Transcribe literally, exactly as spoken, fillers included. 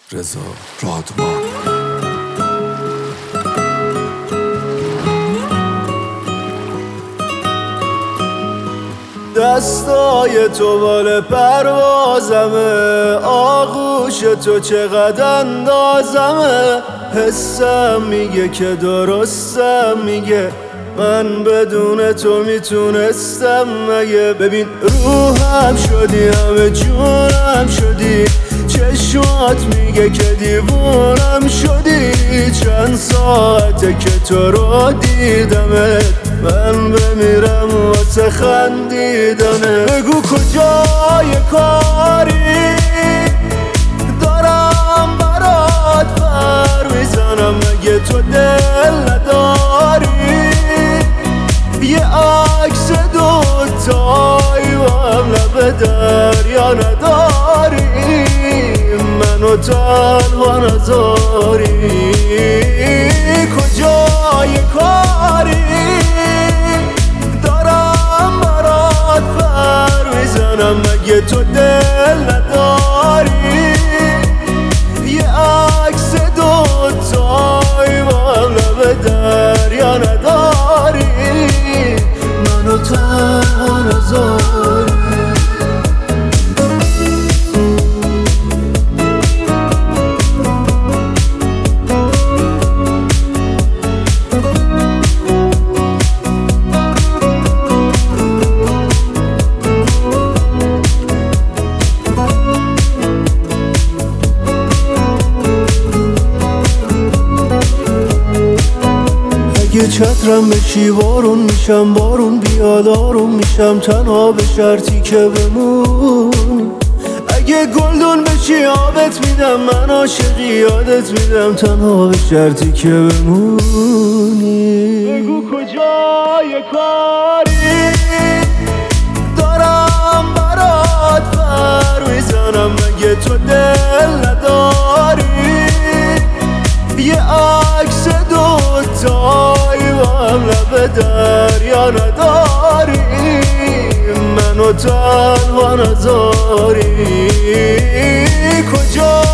رضا رادمان. دستای تو بال پروازمه، آغوش تو چقدر اندازمه. حسم میگه که درستم میگه، من بدون تو میتونستم مگه؟ ببین روحم شدی، همه جونم شدی، چشمات میگه که دیوونم شدی. چند ساعته که تو رو دیدمت، من بمیرم واسه خندیدنه. بگو کجای کاری دارم برات پر میزنم، مگه تو دل نداری؟ یه عکس دوتایی با هم لب دریا نداری؟ منو تنها نذاری. کجای کاری دارم برات پر میزنم، مگه تو دل نداری؟ یه عکس دوتایی با هم لب دریا نداری؟ منو تنها نذاری. اگه چترم بشی بارون میشم، بارون بیاد آروم میشم، تنها به شرطی که بمونی. اگه گلدون بشی آبت میدم، من عاشقی یادت میدم، تنها به شرطی که بمونی. بگو کجای کاری دارم برات پر میزنم، مگه تو دل نداری؟ یه عکس دوتایی با هم لب دریا نداری؟ منو تنها نذاری. کجا